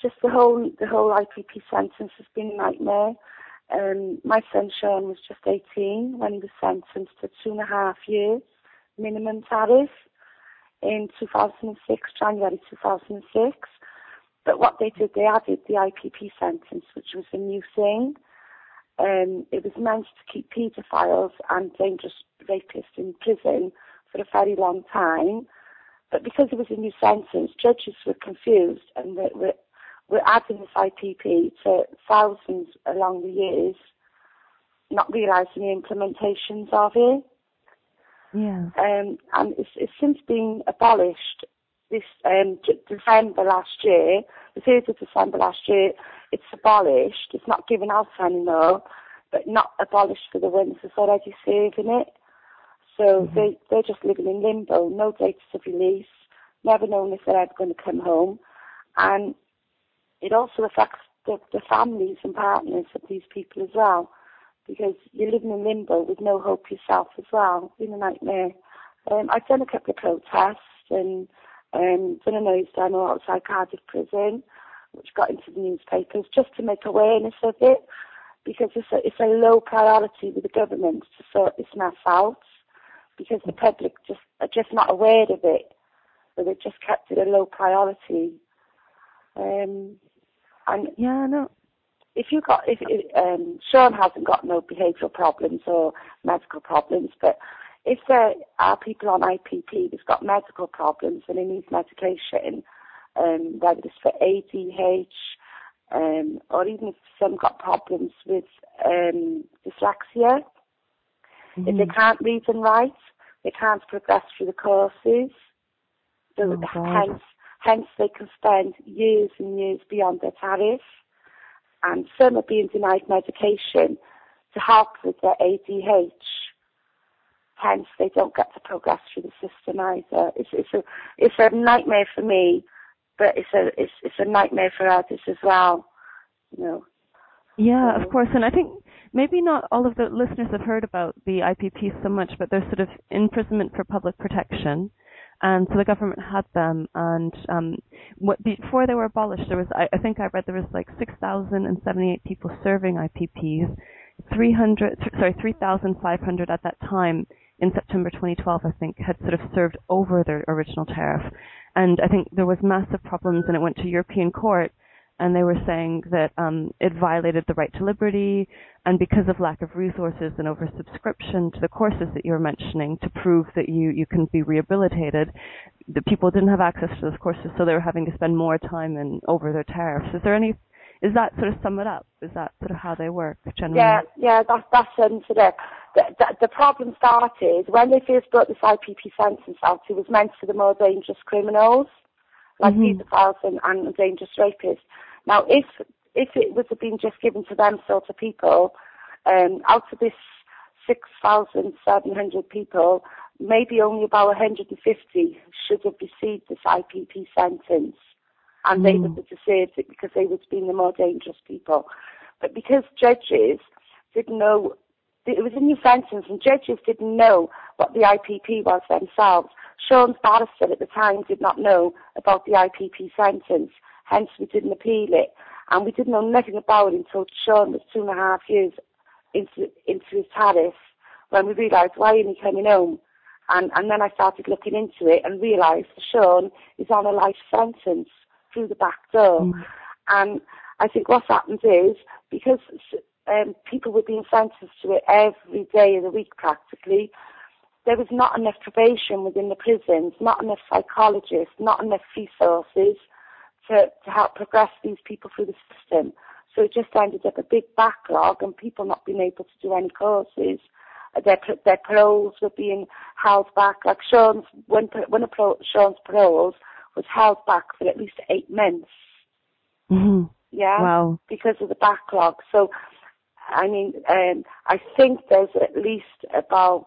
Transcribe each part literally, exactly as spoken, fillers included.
just the whole the whole I P P sentence has been a nightmare. Um, my son Sean was just eighteen when he was sentenced to two and a half years minimum tariff in two thousand six, January two thousand six. But what they did, they added the I P P sentence, which was a new thing. Um, it was meant to keep paedophiles and dangerous rapists in prison for a very long time. But because it was a new sentence, judges were confused and were, were, were adding this I P P to thousands along the years, not realising the implications of it. Yeah. Um, and it's, it's since been abolished this um, December last year, the third of December last year. It's abolished. It's not given out anymore, but not abolished for the ones that's already serving it. So mm-hmm. they, they're just living in limbo, no dates of release, never knowing if they're ever going to come home. And it also affects the, the families and partners of these people as well, because you're living in limbo with no hope yourself as well. It's been a nightmare. Um, I've done a couple of protests and um, done a noise demo outside Cardiff Prison, which got into the newspapers, just to make awareness of it, because it's a, it's a low priority with the government to sort this mess out, because the public just are just not aware of it, so they've just kept it a low priority. Um, and yeah, no. If you got, if um, Sean hasn't got no behavioural problems or medical problems, but if there are people on I P P who's got medical problems and they need medication, um, whether it's for A D H, um, or even if some got problems with um, dyslexia, mm-hmm. if they can't read and write, they can't progress through the courses. So oh, hence, hence they can spend years and years beyond their tariff. And some are being denied medication to help with their A D H. Hence, they don't get to progress through the system either. It's, it's a it's a nightmare for me, but it's a it's it's a nightmare for others as well. You know. Yeah, so. of course. And I think maybe not all of the listeners have heard about the I P P so much, but there's sort of imprisonment for public protection. And so the government had them, and um, what, before they were abolished, there was, I, I think I read there was like six thousand seventy-eight people serving I P Ps, three hundred, sorry, three thousand five hundred at that time in September twenty twelve, I think, had sort of served over their original tariff. And I think there was massive problems, and it went to European court, and they were saying that um, it violated the right to liberty, and because of lack of resources and oversubscription to the courses that you were mentioning to prove that you, you can be rehabilitated, the people didn't have access to those courses, so they were having to spend more time in over their tariffs. Is there any, is that sort of sum it up? Is that sort of how they work generally? Yeah, yeah, that's, that's sums it up. The, the, the problem started when they first brought this I P P sentence out. It was meant for the more dangerous criminals, like mm-hmm. paedophiles and, and dangerous rapists. Now, if if it would have been just given to them sort of people, um, out of this six thousand seven hundred people, maybe only about one hundred fifty should have received this I P P sentence, and mm. they would have deserved it because they would have been the more dangerous people. But because judges didn't know, it was a new sentence, and judges didn't know what the I P P was themselves. Sean's barrister at the time did not know about the I P P sentence. Hence, we didn't appeal it. And we didn't know nothing about it until Sean was two and a half years into, into his tariff, when we realised, why isn't he coming home? And, and then I started looking into it and realised that Sean is on a life sentence through the back door. Mm. And I think what's happened is, because um, people were being sentenced to it every day of the week practically, there was not enough probation within the prisons, not enough psychologists, not enough resources To, to help progress these people through the system. So it just ended up a big backlog and people not being able to do any courses. Their, their paroles were being held back. Like Sean's, one, one of Sean's paroles was held back for at least eight months. Mm-hmm. Yeah? Wow. Because of the backlog. So, I mean, um, I think there's at least about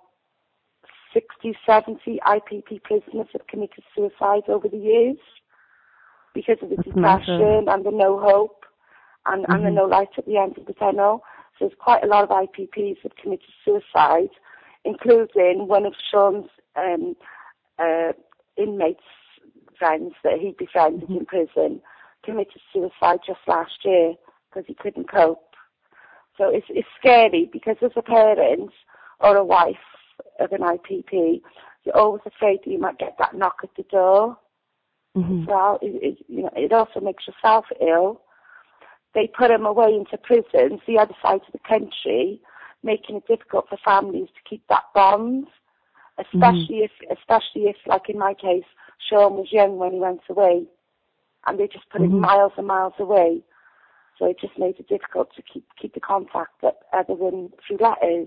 sixty, seventy I P P prisoners have committed suicide over the years, because of the That's depression massive. and the no hope and, mm-hmm. and the no light at the end of the tunnel. So there's quite a lot of I P Ps have committed suicide, including one of Sean's um, uh, inmates' friends that he befriended mm-hmm. in prison. committed suicide just last year because he couldn't cope. So it's it's scary because as a parent or a wife of an I P P, you're always afraid that you might get that knock at the door. Mm-hmm. As well, it, it, you know, it also makes yourself ill. They put him away into prisons, the other side of the country, making it difficult for families to keep that bond, especially mm-hmm. if, especially if, like in my case, Sean was young when he went away, and they just put mm-hmm. him miles and miles away. So it just made it difficult to keep keep the contact, other than through letters.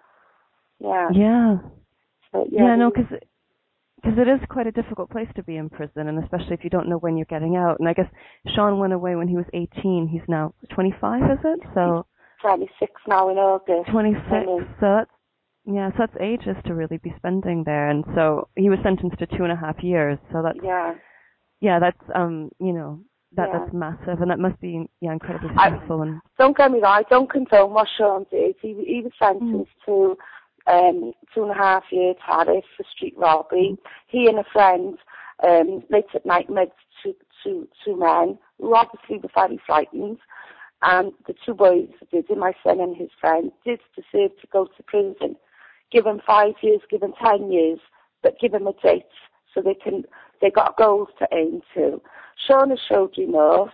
Yeah. Yeah. So, yeah, yeah, no, because because it is quite a difficult place to be in prison, and especially if you don't know when you're getting out. And I guess Sean went away when he was eighteen. He's now twenty-five, is it? So he's twenty-six now in August. twenty-six. So that's, yeah, so that's ages to really be spending there. And so he was sentenced to two and a half years. So that's yeah, yeah, that's um, you know, that yeah. that's massive, and that must be yeah incredibly stressful. I, and don't get me wrong, I don't condone what Sean did. He he was sentenced mm. to. Um, two and a half year tariff for street robbery. He and a friend, um, late at night, met two, two, two men who obviously were very frightened. And the two boys did, my son and his friend, did deserve to go to prison. Give them five years, give them ten years, but give them a date so they can, they got goals to aim to. Sean has showed remorse.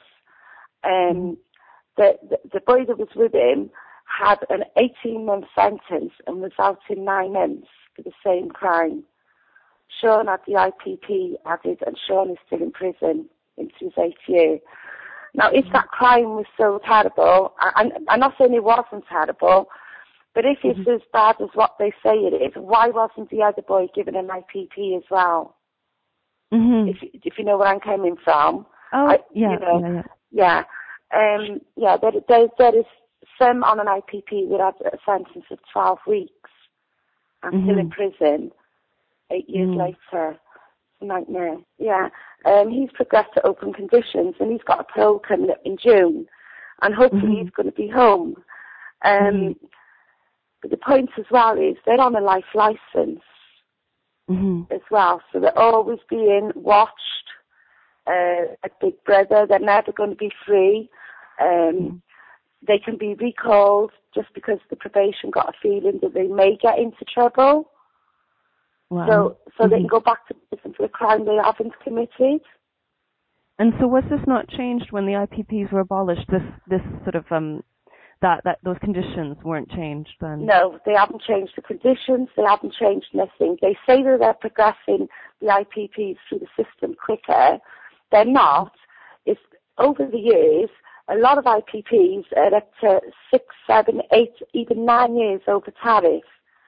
Um, the, the, the boy that was with him had an eighteen-month sentence and was out in nine months for the same crime. Sean had the I P P added, and Sean is still in prison into his eighth year. Now, if that crime was so terrible, I, I'm not saying it wasn't terrible, but if it's mm-hmm. as bad as what they say it is, why wasn't the other boy given an I P P as well? Mm-hmm. If, if you know where I'm coming from. Oh, I, yeah, you know, yeah, yeah. Yeah, um, yeah there, there, there is some on an I P P would have a sentence of twelve weeks and mm-hmm. still in prison eight years mm. later. It's a nightmare. Yeah. Um, he's progressed to open conditions, and he's got a parole coming up in June, and hopefully mm-hmm. he's going to be home. Um, mm-hmm. But the point as well is they're on a life license mm-hmm. as well, so they're always being watched. Uh, a big brother, they're never going to be free. Um, mm-hmm. They can be recalled just because the probation got a feeling that they may get into trouble. Wow. So so mm-hmm. they can go back to prison for a crime they haven't committed. And so was this not changed when the I P Ps were abolished? This this sort of um that, that those conditions weren't changed then? No, they haven't changed the conditions, they haven't changed nothing. They say that they're progressing the I P Ps through the system quicker. They're not. It's over the years. A lot of I P Ps are up to six, seven, eight, even nine years over tariff.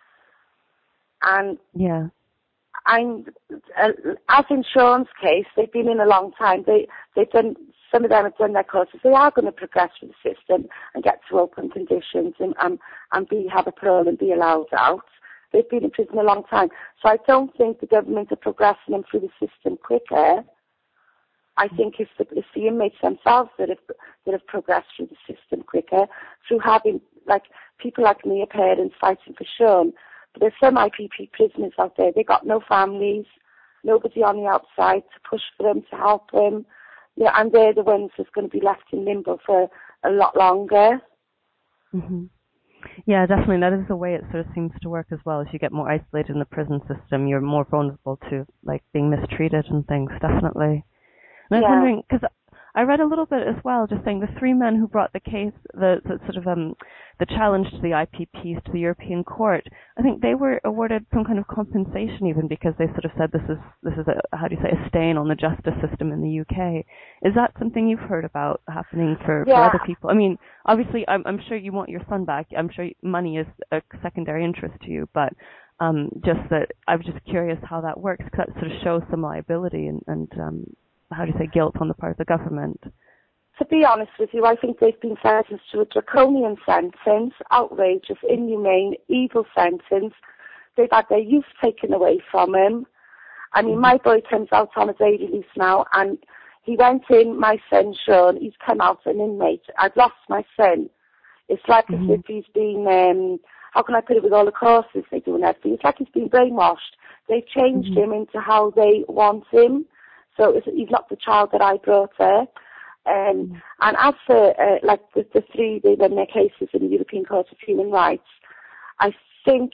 And yeah, I'm, uh, as in Sean's case, they've been in a long time. They, they've done, some of them have done their courses. They are going to progress through the system and get to open conditions and, and, and be, have a parole and be allowed out. They've been in prison a long time. So I don't think the government are progressing them through the system quicker. I think it's the, it's the inmates themselves that have that have progressed through the system quicker through having, like, people like me, parents fighting for Sean. But there's some I P P prisoners out there. They got no families, nobody on the outside to push for them, to help them. Yeah, and they're the ones that's going to be left in limbo for a lot longer. Mm-hmm. Yeah, definitely. That is the way it sort of seems to work as well. As you get more isolated in the prison system, you're more vulnerable to, like, being mistreated and things. Definitely. And I was yeah. wondering, because I read a little bit as well, just saying the three men who brought the case, the, the sort of um, the challenge to the I P Ps to the European Court, I think they were awarded some kind of compensation even because they sort of said this is this is a, how do you say, a stain on the justice system in the U K. Is that something you've heard about happening for, yeah. for other people? I mean, obviously, I'm, I'm sure you want your son back. I'm sure money is a secondary interest to you, but um, just that I was just curious how that works, because that sort of shows some liability and, and um, how do you say, guilt on the part of the government. To be honest with you, I think they've been sentenced to a draconian sentence, outrageous, inhumane, evil sentence. They've had their youth taken away from them. I mean, mm-hmm. my boy comes out on a day release now, and he went in, my son Sean, he's come out an inmate. I've lost my son. It's like mm-hmm. as if he's been, um, how can I put it, with all the courses they do and everything, it's like he's been brainwashed. They've changed mm-hmm. him into how they want him. So he's not the child that I brought up. Um, mm. And as for, uh, like, the, the three, they won their cases in the European Court of Human Rights, I think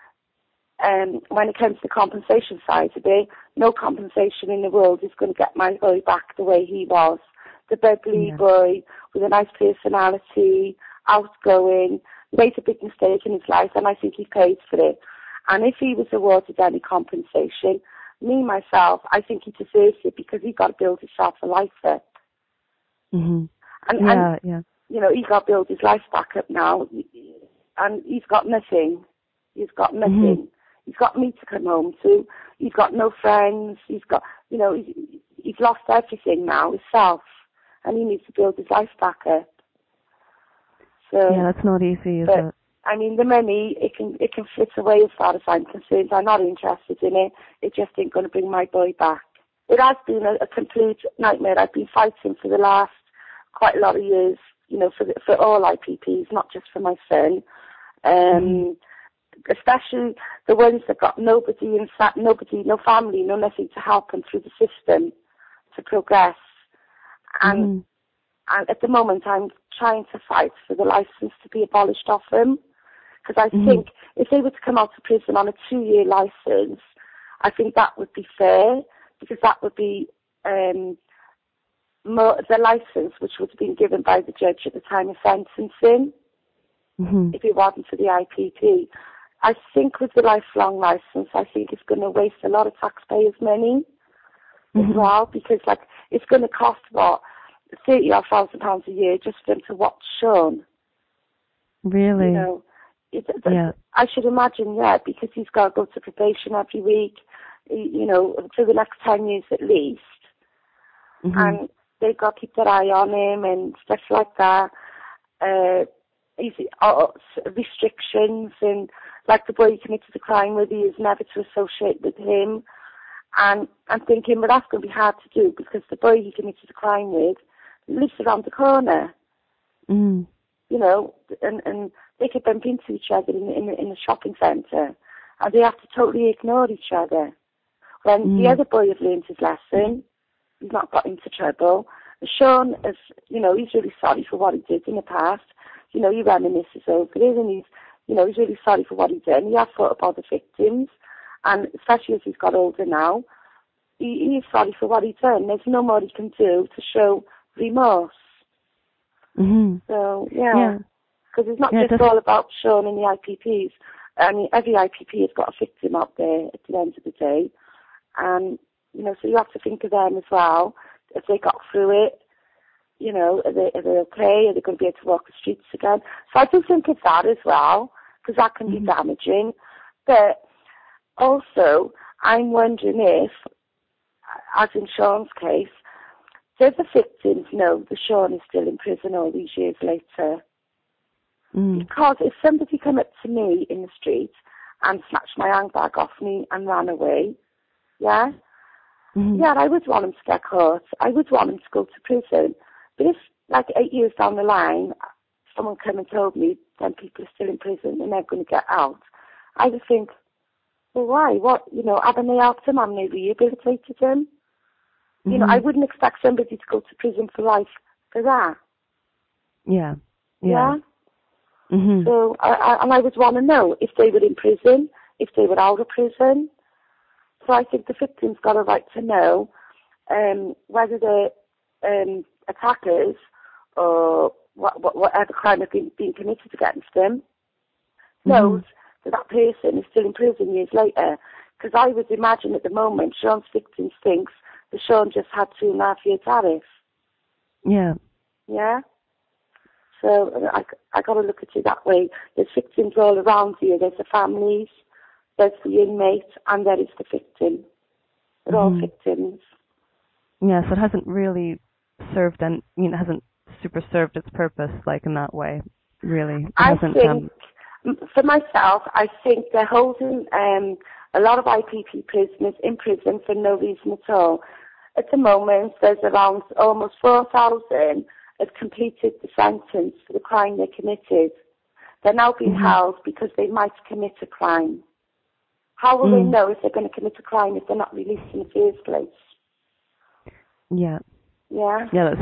um, when it comes to the compensation side of it, no compensation in the world is going to get my boy back the way he was. The bubbly yeah. boy with a nice personality, outgoing, made a big mistake in his life, and I think he paid for it. And if he was awarded any compensation, me, myself, I think he deserves it because he got to build himself a life up. Mm-hmm. And, yeah, and, yeah. you know, he's got to build his life back up now, and he's got nothing. He's got nothing. Mm-hmm. He's got me to come home to. He's got no friends. He's got, you know, he's, he's lost everything now, himself, and he needs to build his life back up. So, yeah, that's not easy, is but, it? I mean, the money, it can it can flit away as far as I'm concerned. I'm not interested in it. It just ain't going to bring my boy back. It has been a, a complete nightmare. I've been fighting for the last quite a lot of years, you know, for the, for all I P Ps, not just for my son. Um, mm-hmm. Especially the ones that got nobody, in fact, nobody, no family, no nothing to help them through the system to progress. And mm-hmm. and at the moment, I'm trying to fight for the license to be abolished off them. Because I mm-hmm. think if they were to come out of prison on a two-year license, I think that would be fair, because that would be um, more, the license which would have been given by the judge at the time of sentencing, mm-hmm. if it wasn't for the I P P. I think with the lifelong license, I think it's going to waste a lot of taxpayers' money mm-hmm. as well, because like it's going to cost, what, thirty or thousand pounds a year just for them to watch Sean. Really? You know, it, yeah. I should imagine, yeah, because he's got to go to probation every week, you know, for the next ten years at least. Mm-hmm. And they've got to keep their eye on him and stuff like that. Uh, easy, uh, restrictions, and like the boy he committed the crime with, he is never to associate with him. And I'm thinking, well, that's going to be hard to do because the boy he committed the crime with lives around the corner. Mm. You know, and, and they could bump into each other in, in, in the shopping centre, and they have to totally ignore each other. When mm. the other boy has learned his lesson, he's not got into trouble. Sean is, you know, he's really sorry for what he did in the past. You know, he reminisces over it, and he's, you know, he's really sorry for what he did. And he has thought about the victims, and especially as he's got older now, he, he is sorry for what he's done. There's no more he can do to show remorse. Mm-hmm. So, yeah, because yeah. it's not yeah, just all about Sean and the I P Ps. I mean, every I P P has got a victim out there at the end of the day. And, you know, so you have to think of them as well. If they got through it, you know, are they, are they okay? Are they going to be able to walk the streets again? So I do think of that as well, because that can mm-hmm. be damaging. But also, I'm wondering if, as in Sean's case, does the victims know that Sean is still in prison all these years later? Mm. Because if somebody came up to me in the street and snatched my handbag off me and ran away, yeah, mm-hmm. yeah, I would want him to get caught. I would want him to go to prison. But if, like, eight years down the line, someone came and told me ten people are still in prison and they're going to get out, I would think, well, why? What, you know, haven't they helped him? Haven't they rehabilitated him? Mm-hmm. You know, I wouldn't expect somebody to go to prison for life for that. Yeah. Yeah. Yeah? Mm-hmm. So, I, I, and I would want to know if they were in prison, if they were out of prison. So I think the victims got a right to know um, whether the um, attackers or what, what, whatever crime has been, been committed against them mm-hmm. knows that that person is still in prison years later. Because I would imagine at the moment Sean's victims thinks that Sean just had two and a half year tariff. Yeah. Yeah? So I, I got to look at it that way. There's victims all around you. There's the families, there's the inmate, and there is the victim. They're mm-hmm. all victims. Yeah, so it hasn't really served, and I mean, it hasn't super served its purpose, like, in that way, really. It I hasn't, think, um... for myself, I think they're holding um, a lot of I P P prisoners in prison for no reason at all. At the moment, there's around almost four thousand have completed the sentence for the crime they committed. They're now being mm-hmm. held because they might commit a crime. How will mm. they know if they're going to commit a crime if they're not released in the first place? Yeah. Yeah? Yeah, that's,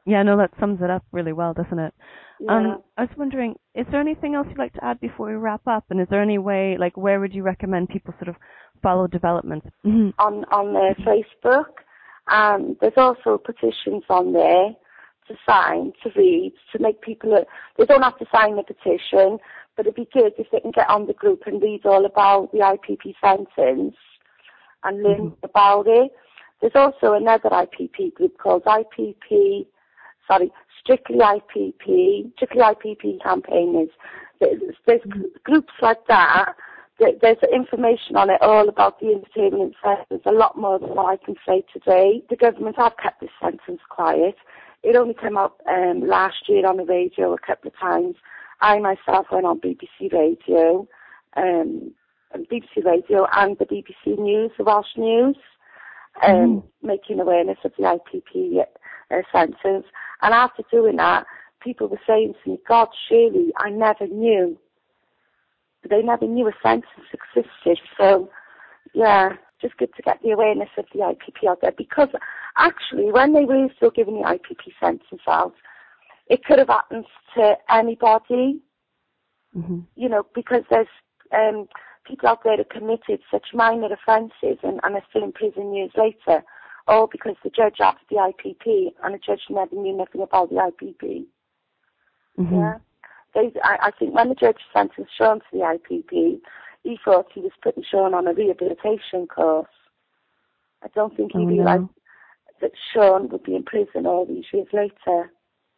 Yeah, no, that sums it up really well, doesn't it? Yeah. Um, I was wondering, is there anything else you'd like to add before we wrap up? And is there any way, like, where would you recommend people sort of follow developments? on on uh, Facebook, and there's also petitions on there to sign, to read, to make people. Uh, they don't have to sign the petition, but it'd be good if they can get on the group and read all about the I P P sentence and learn mm-hmm. about it. There's also another I P P group called I P P. Sorry, Strictly I P P, Strictly I P P campaigners. There's, there's mm-hmm. groups like that. There's information on it all about the entertainment sentence, a lot more than what I can say today. The government have kept this sentence quiet. It only came out um, last year on the radio a couple of times. I myself went on B B C Radio, um, B B C Radio and the B B C News, the Welsh News, um, mm. making awareness of the I P P uh, sentence. And after doing that, people were saying to me, God, Shirley, I never knew. They never knew a sentence existed. So, yeah, just good to get the awareness of the I P P out there. Because actually, when they were still giving the I P P sentence out, it could have happened to anybody. Mm-hmm. You know, because there's um, people out there that committed such minor offences and, and are still in prison years later, all because the judge asked the I P P and the judge never knew nothing about the I P P. Mm-hmm. Yeah. They, I, I think when the judge sentenced Sean to the I P P, he thought he was putting Sean on a rehabilitation course. I don't think he oh, realised no. that Sean would be in prison all these years later.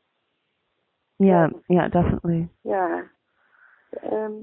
Yeah, um, yeah, definitely. Yeah. Um,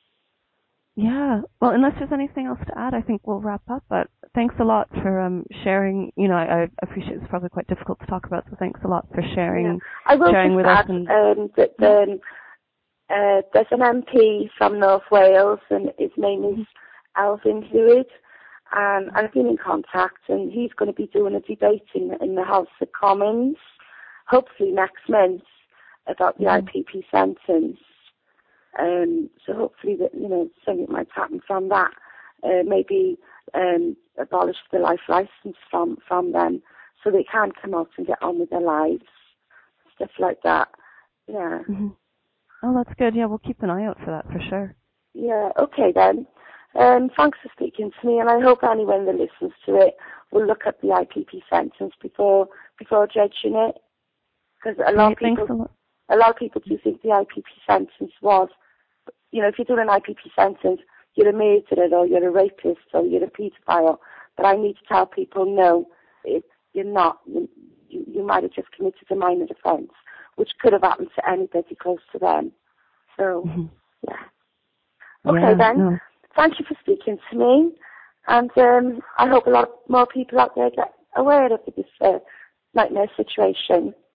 yeah. Well, unless there's anything else to add, I think we'll wrap up. But thanks a lot for um, sharing. You know, I, I appreciate it's probably quite difficult to talk about, so thanks a lot for sharing, yeah. I will sharing with add, us. And, um, that the, Uh, there's an M P from North Wales, and his name is Alvin Hewitt, and I've been in contact, and he's going to be doing a debate in, in the House of Commons, hopefully next month, about the mm-hmm. I P P sentence. Um, so hopefully that, you know, something might happen from that. Uh, maybe um, abolish the life licence from, from them, so they can come out and get on with their lives, stuff like that. Yeah. Mm-hmm. Oh, that's good. Yeah, we'll keep an eye out for that for sure. Yeah, okay then. Um, thanks for speaking to me, and I hope anyone that listens to it will look at the I P P sentence before before judging it, because a lot yeah, of people, a lot. a lot of people do think the I P P sentence was, you know, if you're doing an I P P sentence, you're a murderer or you're a rapist or you're a paedophile. But I need to tell people, no, it, you're not. You, you, you might have just committed a minor offence, which could have happened to anybody close to them. So, mm-hmm. yeah. Okay, yeah, then. No. Thank you for speaking to me. And um, I hope a lot more people out there get aware of this uh, nightmare situation.